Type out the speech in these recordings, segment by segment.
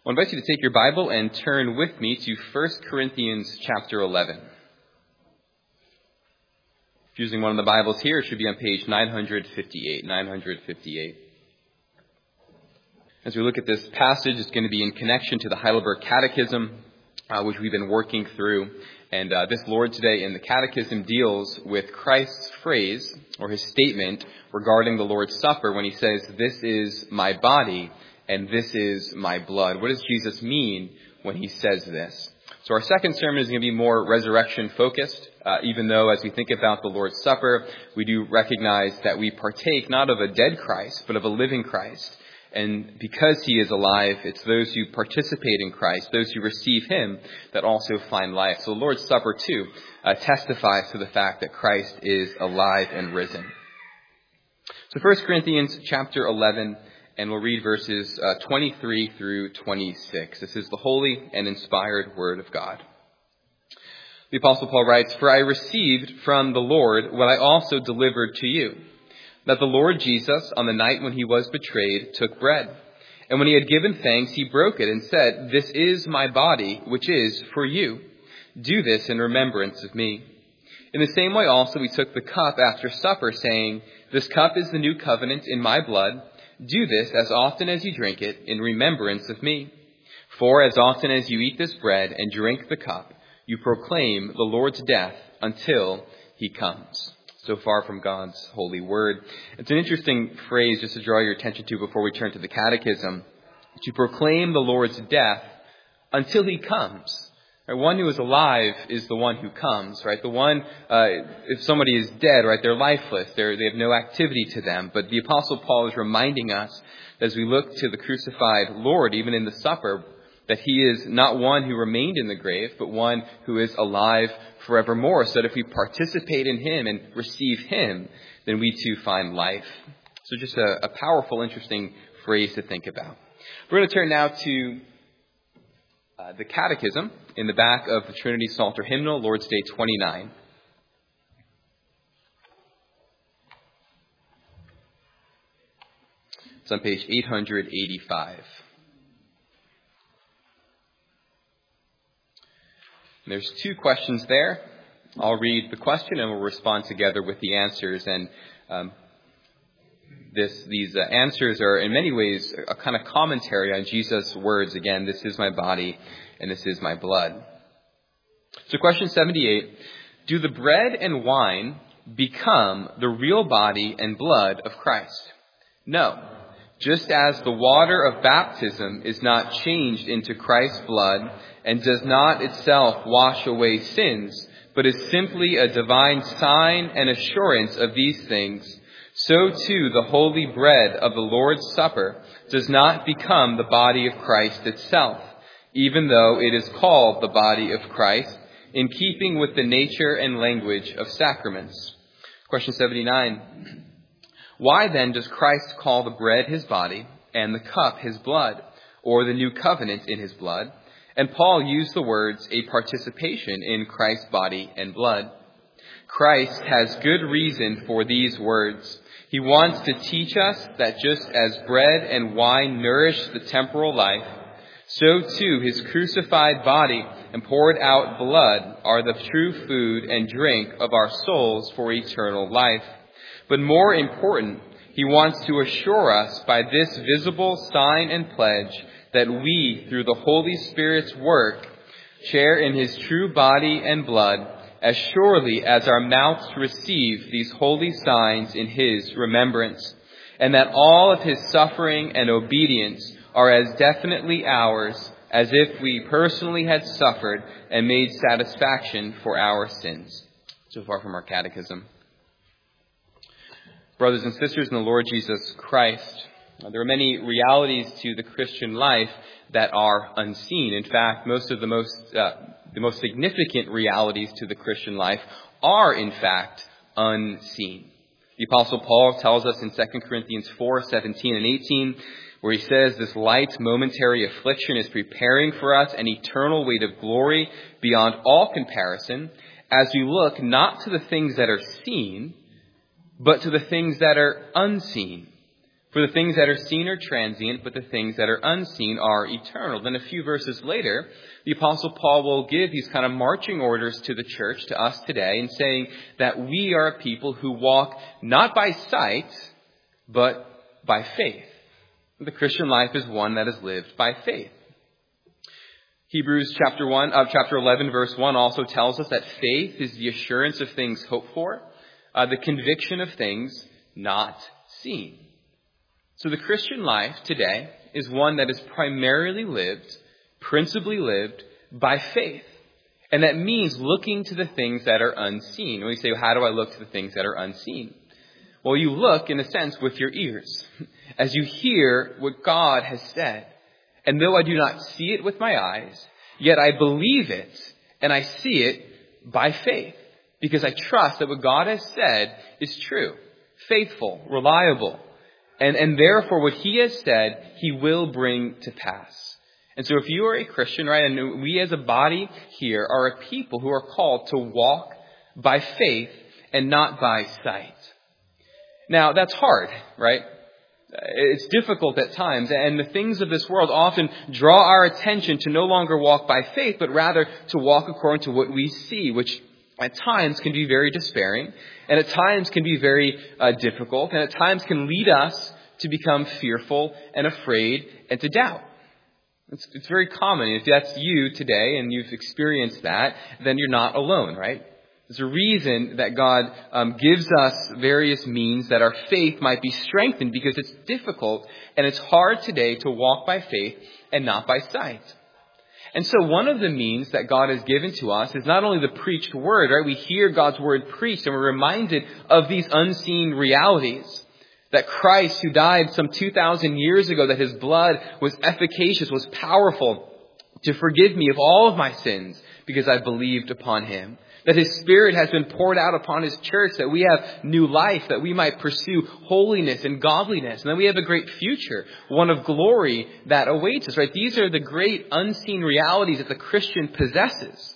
I invite you to take your Bible and turn with me to 1 Corinthians chapter 11. If you're using one of the Bibles here, it should be on page 958. As we look at this passage, it's going to be in connection to the Heidelberg Catechism, which we've been working through. And this Lord's Day in the Catechism deals with Christ's phrase, or his statement, regarding the Lord's Supper when he says, "This is my body, and this is my blood." What does Jesus mean when he says this? So our second sermon is going to be more resurrection focused, even though as we think about the Lord's Supper, we do recognize that we partake not of a dead Christ, but of a living Christ. And because he is alive, it's those who participate in Christ, those who receive him, that also find life. So the Lord's Supper, too, testifies to the fact that Christ is alive and risen. So 1 Corinthians chapter 11, and we'll read verses 23 through 26. This is the holy and inspired word of God. The Apostle Paul writes, "For I received from the Lord what I also delivered to you, that the Lord Jesus, on the night when he was betrayed, took bread. And when he had given thanks, he broke it and said, 'This is my body, which is for you. Do this in remembrance of me.' In the same way also he took the cup after supper, saying, 'This cup is the new covenant in my blood. Do this as often as you drink it in remembrance of me. For as often as you eat this bread and drink the cup, you proclaim the Lord's death until he comes.'" So far from God's holy word. It's an interesting phrase just to draw your attention to before we turn to the catechism. To proclaim the Lord's death until he comes. Right? One who is alive is the one who comes, right? The one, if somebody is dead, right, they're lifeless. They have no activity to them. But the Apostle Paul is reminding us, as we look to the crucified Lord, even in the supper, that he is not one who remained in the grave, but one who is alive forevermore. So that if we participate in him and receive him, then we too find life. So just a powerful, interesting phrase to think about. We're going to turn now to the Catechism in the back of the Trinity Psalter Hymnal, Lord's Day 29. It's on page 885. And there's two questions there. I'll read the question and we'll respond together with the answers. And these answers are in many ways a kind of commentary on Jesus' words. Again, "This is my body and this is my blood." So question 78, do the bread and wine become the real body and blood of Christ? No. Just as the water of baptism is not changed into Christ's blood and does not itself wash away sins, but is simply a divine sign and assurance of these things, so too the holy bread of the Lord's Supper does not become the body of Christ itself, even though it is called the body of Christ, in keeping with the nature and language of sacraments. Question 79. Why then does Christ call the bread his body and the cup his blood, or the new covenant in his blood? And Paul used the words, a participation in Christ's body and blood. Christ has good reason for these words. He wants to teach us that just as bread and wine nourish the temporal life, so too his crucified body and poured out blood are the true food and drink of our souls for eternal life. But more important, he wants to assure us by this visible sign and pledge that we, through the Holy Spirit's work, share in his true body and blood, as surely as our mouths receive these holy signs in his remembrance, and that all of his suffering and obedience are as definitely ours as if we personally had suffered and made satisfaction for our sins. So far from our catechism. Brothers and sisters in the Lord Jesus Christ, there are many realities to the Christian life that are unseen. In fact, the most significant realities to the Christian life are, in fact, unseen. The Apostle Paul tells us in 2 Corinthians 4:17 and 18, where he says, "This light momentary affliction is preparing for us an eternal weight of glory beyond all comparison, as we look not to the things that are seen, but to the things that are unseen. For the things that are seen are transient, but the things that are unseen are eternal. Then a few verses later, the Apostle Paul will give these kind of marching orders to the church, to us today, in saying that we are a people who walk not by sight, but by faith. The Christian life is one that is lived by faith. Hebrews chapter 11, verse 1 also tells us that faith is the assurance of things hoped for, the conviction of things not seen. So the Christian life today is one that is primarily principally lived by faith. And that means looking to the things that are unseen. When we say, well, how do I look to the things that are unseen? Well, you look, in a sense, with your ears, as you hear what God has said. And though I do not see it with my eyes, yet I believe it, and I see it by faith. Because I trust that what God has said is true, faithful, reliable. And therefore, what He has said, He will bring to pass. And so if you are a Christian, right, and we as a body here are a people who are called to walk by faith and not by sight. Now, that's hard, right? It's difficult at times, and the things of this world often draw our attention to no longer walk by faith, but rather to walk according to what we see, which at times can be very despairing, and at times can be very difficult, and at times can lead us to become fearful and afraid and to doubt. It's very common. If that's you today and you've experienced that, then you're not alone, right? There's a reason that God gives us various means that our faith might be strengthened, because it's difficult and it's hard today to walk by faith and not by sight. And so one of the means that God has given to us is not only the preached word, right? We hear God's word preached and we're reminded of these unseen realities. That Christ, who died some 2,000 years ago, that His blood was efficacious, was powerful to forgive me of all of my sins because I believed upon Him. That His Spirit has been poured out upon His church, that we have new life, that we might pursue holiness and godliness. And then we have a great future, one of glory that awaits us, right? These are the great unseen realities that the Christian possesses.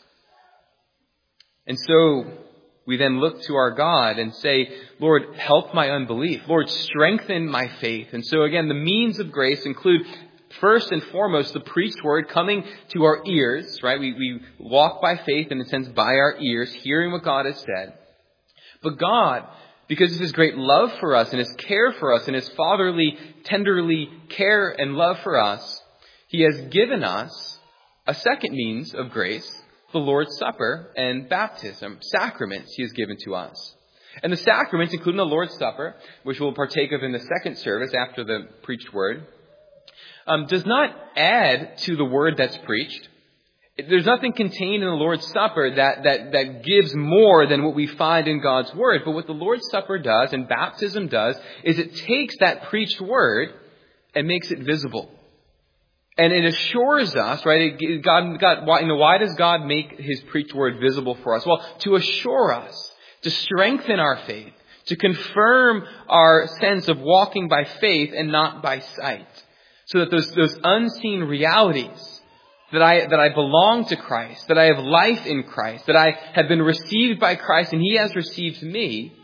And so we then look to our God and say, Lord, help my unbelief. Lord, strengthen my faith. And so again, the means of grace include first and foremost, the preached word coming to our ears, right? We walk by faith, in a sense, by our ears, hearing what God has said. But God, because of His great love for us and His care for us and His fatherly, tenderly care and love for us, He has given us a second means of grace, the Lord's Supper and baptism, sacraments He has given to us. And the sacraments, including the Lord's Supper, which we'll partake of in the second service after the preached word, does not add to the word that's preached. There's nothing contained in the Lord's Supper that gives more than what we find in God's Word. But what the Lord's Supper does and baptism does is it takes that preached word and makes it visible. And it assures us, right? Why does God make His preached word visible for us? Well, to assure us, to strengthen our faith, to confirm our sense of walking by faith and not by sight. So that those unseen realities, that I belong to Christ, that I have life in Christ, that I have been received by Christ and He has received me,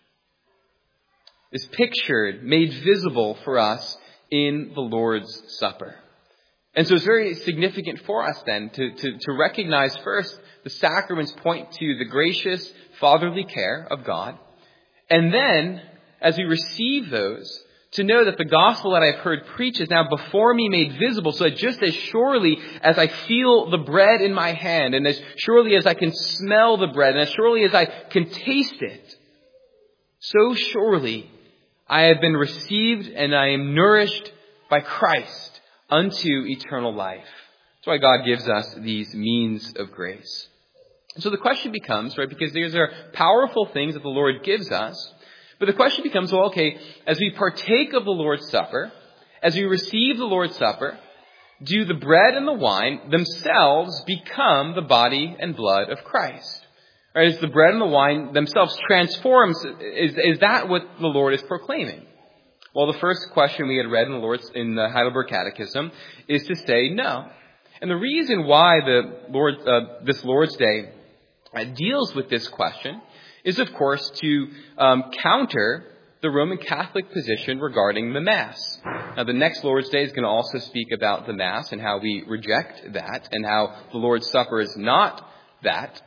is pictured, made visible for us in the Lord's Supper. And so it's very significant for us then to recognize first the sacraments point to the gracious fatherly care of God. And then, as we receive those, to know that the gospel that I've heard preached is now before me made visible, so that just as surely as I feel the bread in my hand, and as surely as I can smell the bread, and as surely as I can taste it, so surely I have been received and I am nourished by Christ unto eternal life. That's why God gives us these means of grace. And so the question becomes, right, because these are powerful things that the Lord gives us, but the question becomes, well, okay, as we partake of the Lord's Supper, as we receive the Lord's Supper, do the bread and the wine themselves become the body and blood of Christ? Or is the bread and the wine themselves transformed? Is that what the Lord is proclaiming? Well, the first question we had read in the Heidelberg Catechism is to say no. And the reason why this Lord's Day deals with this question is, of course, to counter the Roman Catholic position regarding the Mass. Now, the next Lord's Day is going to also speak about the Mass and how we reject that and how the Lord's Supper is not that.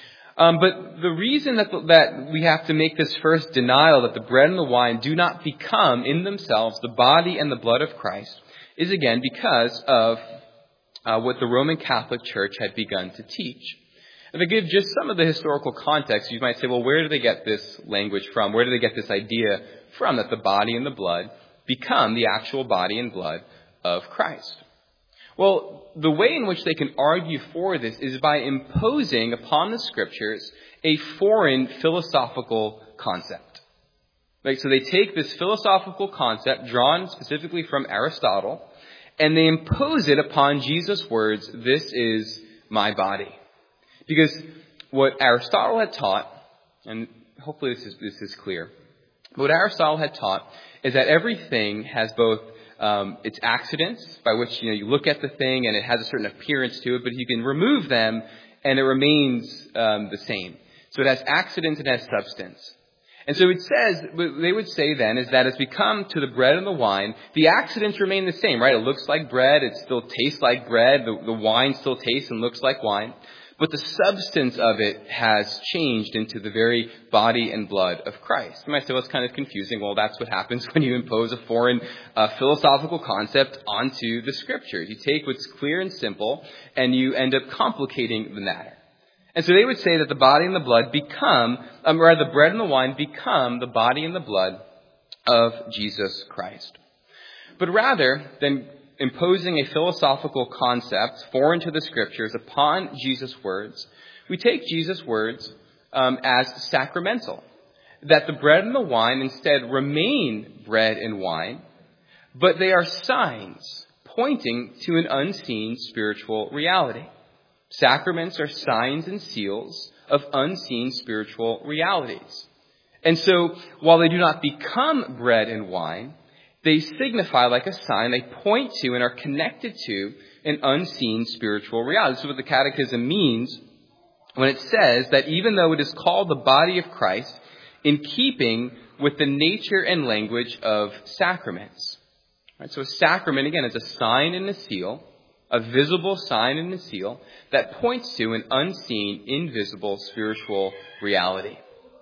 But the reason that we have to make this first denial that the bread and the wine do not become in themselves the body and the blood of Christ is again because of what the Roman Catholic Church had begun to teach. And to give just some of the historical context, you might say, well, where do they get this language from? Where do they get this idea from that the body and the blood become the actual body and blood of Christ? Well, the way in which they can argue for this is by imposing upon the Scriptures a foreign philosophical concept. So they take this philosophical concept drawn specifically from Aristotle, and they impose it upon Jesus' words, "This is my body." Because what Aristotle had taught, and hopefully this is clear, what Aristotle had taught is that everything has both its accidents, by which you look at the thing and it has a certain appearance to it, but you can remove them and it remains the same. So it has accidents and it has substance. And so it says, what they would say then is that as we come to the bread and the wine, the accidents remain the same, right? It looks like bread, it still tastes like bread, the wine still tastes and looks like wine. But the substance of it has changed into the very body and blood of Christ. You might say, well, it's kind of confusing. Well, that's what happens when you impose a foreign philosophical concept onto the Scriptures. You take what's clear and simple, and you end up complicating the matter. And so they would say that the body and the blood become, the bread and the wine become the body and the blood of Jesus Christ. But rather than imposing a philosophical concept foreign to the Scriptures upon Jesus' words, we take Jesus' words as sacramental. That the bread and the wine instead remain bread and wine, but they are signs pointing to an unseen spiritual reality. Sacraments are signs and seals of unseen spiritual realities. And so, while they do not become bread and wine, they signify like a sign, they point to and are connected to an unseen spiritual reality. This is what the Catechism means when it says that even though it is called the body of Christ, in keeping with the nature and language of sacraments. Right, so a sacrament, again, is a sign and a seal, a visible sign and a seal that points to an unseen, invisible spiritual reality.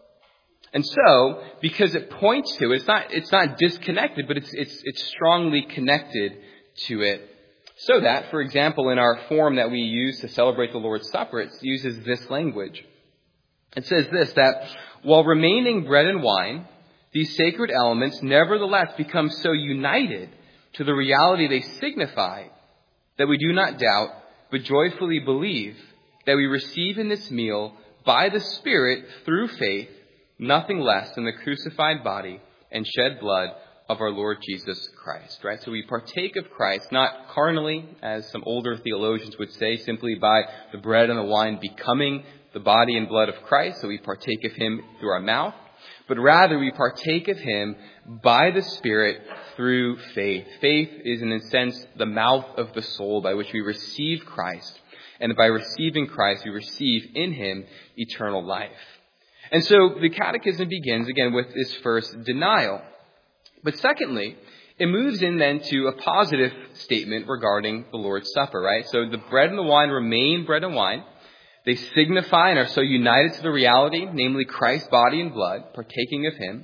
And so, because it points to it, it's not disconnected, but it's strongly connected to it. So that, for example, in our form that we use to celebrate the Lord's Supper, it uses this language. It says this, that while remaining bread and wine, these sacred elements nevertheless become so united to the reality they signify that we do not doubt, but joyfully believe that we receive in this meal by the Spirit through faith nothing less than the crucified body and shed blood of our Lord Jesus Christ, right? So we partake of Christ, not carnally, as some older theologians would say, simply by the bread and the wine becoming the body and blood of Christ. So we partake of Him through our mouth, but rather we partake of Him by the Spirit through faith. Faith is, in a sense, the mouth of the soul by which we receive Christ. And by receiving Christ, we receive in Him eternal life. And so the Catechism begins, again, with this first denial. But secondly, it moves in then to a positive statement regarding the Lord's Supper, right? So the bread and the wine remain bread and wine. They signify and are so united to the reality, namely Christ's body and blood, partaking of Him.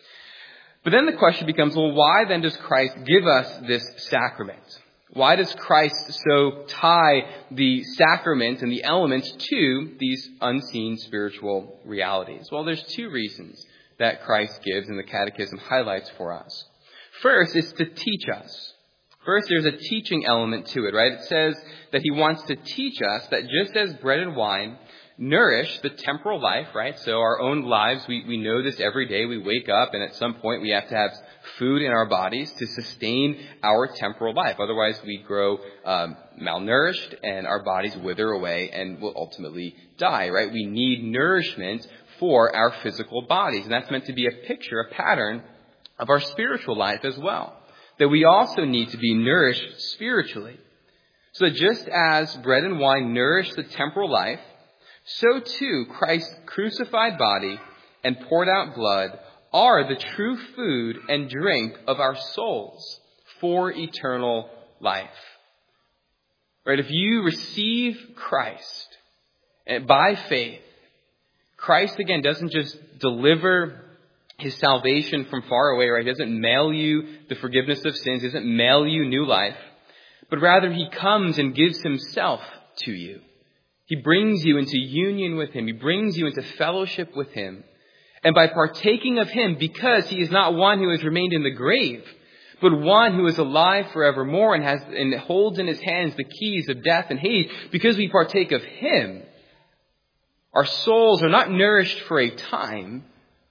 But then the question becomes, well, why then does Christ give us this sacrament? Why does Christ so tie the sacrament and the elements to these unseen spiritual realities? Well, there's two reasons that Christ gives and the Catechism highlights for us. First is to teach us. First, there's a teaching element to it, right? It says that He wants to teach us that just as bread and wine nourish the temporal life, right? So our own lives, we know this every day. We wake up and at some point we have to have food in our bodies to sustain our temporal life. Otherwise we grow malnourished and our bodies wither away and will ultimately die, right? We need nourishment for our physical bodies. And that's meant to be a picture, a pattern of our spiritual life as well. That we also need to be nourished spiritually. So that just as bread and wine nourish the temporal life, so too Christ's crucified body and poured out blood are the true food and drink of our souls for eternal life. Right? If you receive Christ and by faith, Christ again doesn't just deliver his salvation from far away, right? He doesn't mail you the forgiveness of sins. He doesn't mail you new life. But rather he comes and gives himself to you. He brings you into union with him. He brings you into fellowship with him. And by partaking of him, because he is not one who has remained in the grave, but one who is alive forevermore and holds in his hands the keys of death and Hades, because we partake of him, our souls are not nourished for a time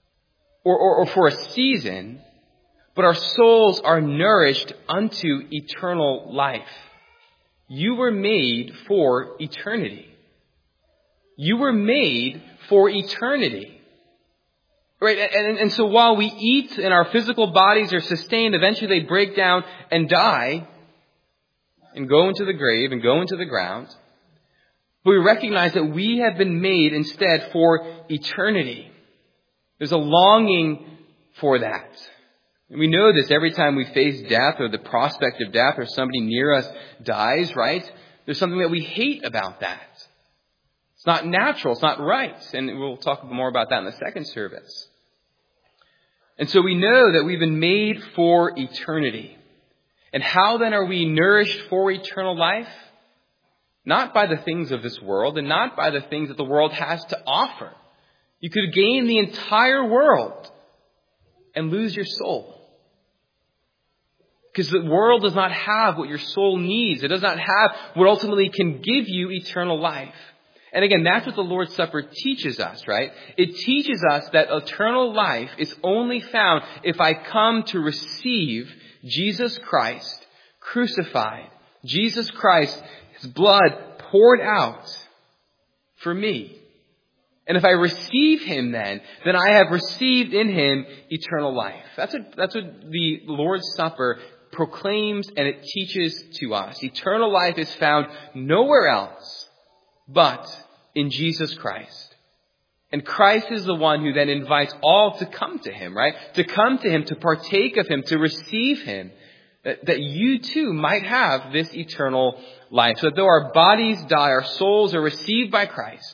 or for a season, but our souls are nourished unto eternal life. You were made for eternity. You were made for eternity. Right? And so while we eat and our physical bodies are sustained, eventually they break down and die and go into the grave and go into the ground. But we recognize that we have been made instead for eternity. There's a longing for that. And we know this every time we face death or the prospect of death or somebody near us dies, right? There's something that we hate about that. It's not natural. It's not right. And we'll talk more about that in the second service. And so we know that we've been made for eternity. And how then are we nourished for eternal life? Not by the things of this world and not by the things that the world has to offer. You could gain the entire world and lose your soul. Because the world does not have what your soul needs. It does not have what ultimately can give you eternal life. And again, that's what the Lord's Supper teaches us, right? It teaches us that eternal life is only found if I come to receive Jesus Christ crucified. Jesus Christ, his blood poured out for me. And if I receive him then I have received in him eternal life. That's what the Lord's Supper proclaims and it teaches to us. Eternal life is found nowhere else but in Jesus Christ. And Christ is the one who then invites all to come to him, right? To come to him, to partake of him, to receive him, that you too might have this eternal life. So that though our bodies die, our souls are received by Christ.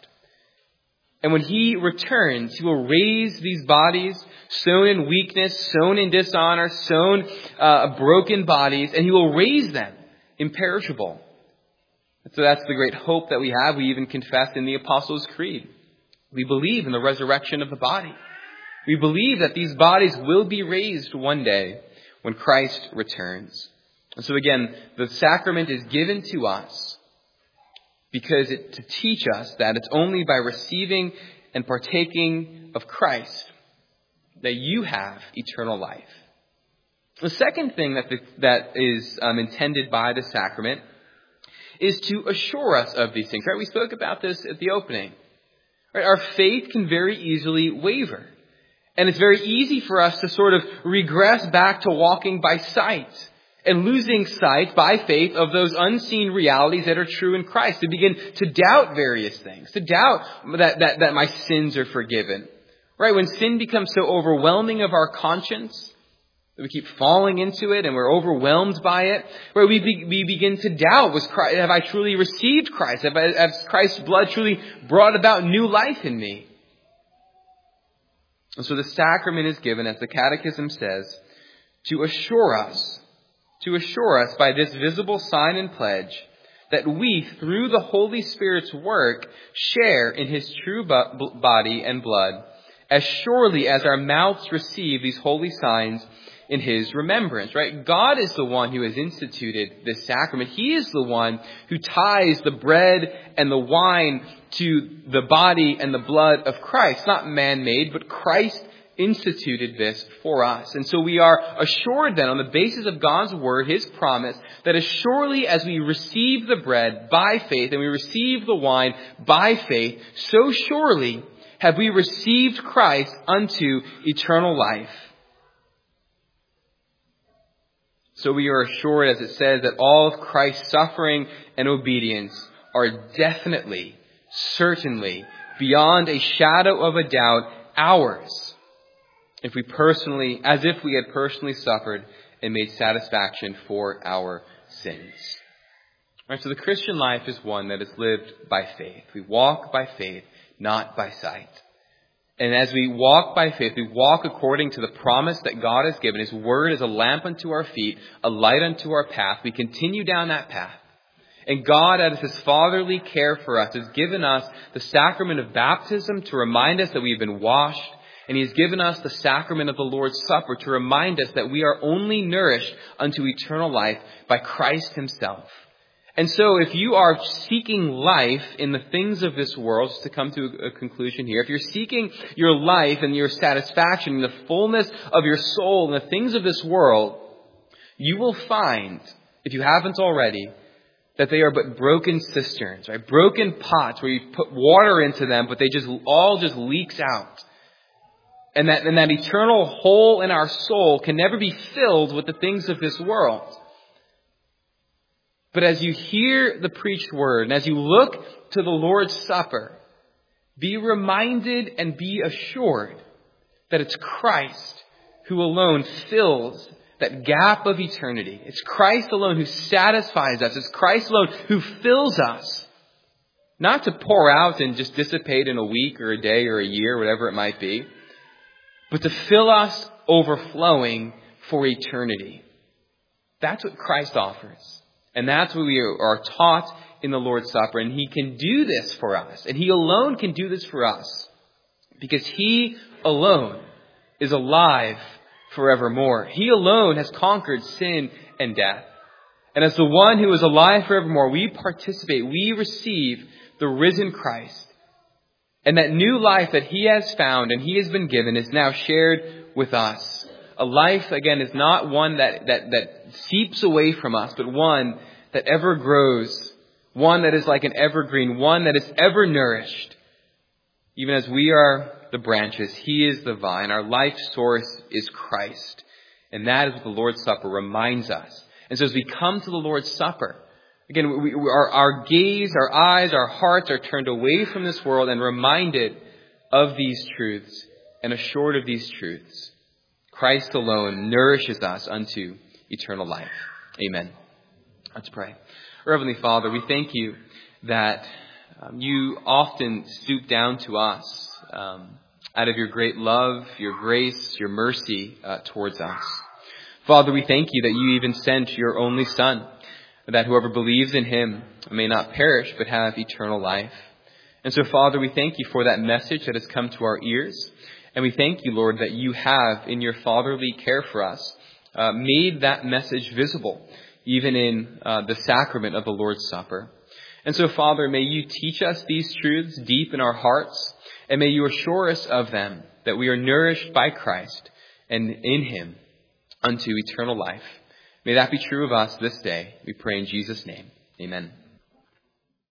And when he returns, he will raise these bodies sown in weakness, sown in dishonor, sown broken bodies, and he will raise them imperishable. So that's the great hope that we have. We even confess in the Apostles' Creed. We believe in the resurrection of the body. We believe that these bodies will be raised one day when Christ returns. And so again, the sacrament is given to us because to teach us that it's only by receiving and partaking of Christ that you have eternal life. The second thing that is intended by the sacrament is to assure us of these things. Right? We spoke about this at the opening. Right? Our faith can very easily waver. And it's very easy for us to sort of regress back to walking by sight and losing sight by faith of those unseen realities that are true in Christ, to begin to doubt various things, to doubt that my sins are forgiven. Right? When sin becomes so overwhelming of our conscience, that we keep falling into it and we're overwhelmed by it, right? We begin to doubt, have I truly received Christ? Has Christ's blood truly brought about new life in me? And so the sacrament is given, as the Catechism says, to assure us by this visible sign and pledge that we, through the Holy Spirit's work, share in his true body and blood, as surely as our mouths receive these holy signs in his remembrance, right? God is the one who has instituted this sacrament. He is the one who ties the bread and the wine to the body and the blood of Christ. Not man-made, but Christ instituted this for us. And so we are assured then, on the basis of God's word, his promise, that as surely as we receive the bread by faith and we receive the wine by faith, so surely have we received Christ unto eternal life. So we are assured, as it says, that all of Christ's suffering and obedience are definitely, certainly, beyond a shadow of a doubt, ours. as if we had personally suffered and made satisfaction for our sins. Right, so the Christian life is one that is lived by faith. We walk by faith, not by sight. And as we walk by faith, we walk according to the promise that God has given. His word is a lamp unto our feet, a light unto our path. We continue down that path. And God, out of His fatherly care for us, has given us the sacrament of baptism to remind us that we've been washed. And He has given us the sacrament of the Lord's Supper to remind us that we are only nourished unto eternal life by Christ Himself. And so if you are seeking life in the things of this world, just to come to a conclusion here, if you're seeking your life and your satisfaction in the fullness of your soul in the things of this world, you will find, if you haven't already, that they are but broken cisterns, right? Broken pots where you put water into them, but they all leaks out. And that eternal hole in our soul can never be filled with the things of this world. But as you hear the preached word, and as you look to the Lord's Supper, be reminded and be assured that it's Christ who alone fills that gap of eternity. It's Christ alone who satisfies us. It's Christ alone who fills us. Not to pour out and just dissipate in a week or a day or a year, whatever it might be, but to fill us overflowing for eternity. That's what Christ offers. And that's what we are taught in the Lord's Supper. And He can do this for us. And He alone can do this for us. Because He alone is alive forevermore. He alone has conquered sin and death. And as the one who is alive forevermore, we participate, we receive the risen Christ. And that new life that He has found and He has been given is now shared with us. A life, again, is not one that seeps away from us, but one that ever grows, one that is like an evergreen, one that is ever nourished. Even as we are the branches, He is the vine. Our life source is Christ. And that is what the Lord's Supper reminds us. And so as we come to the Lord's Supper, again, our gaze, our eyes, our hearts are turned away from this world and reminded of these truths and assured of these truths. Christ alone nourishes us unto eternal life. Amen. Let's pray. Our Heavenly Father, we thank You that You often stoop down to us out of Your great love, Your grace, Your mercy towards us. Father, we thank You that You even sent Your only Son, that whoever believes in Him may not perish but have eternal life. And so, Father, we thank You for that message that has come to our ears. And we thank You, Lord, that You have, in Your fatherly care for us, made that message visible, even in the sacrament of the Lord's Supper. And so, Father, may You teach us these truths deep in our hearts, and may You assure us of them, that we are nourished by Christ and in Him unto eternal life. May that be true of us this day. We pray in Jesus' name. Amen.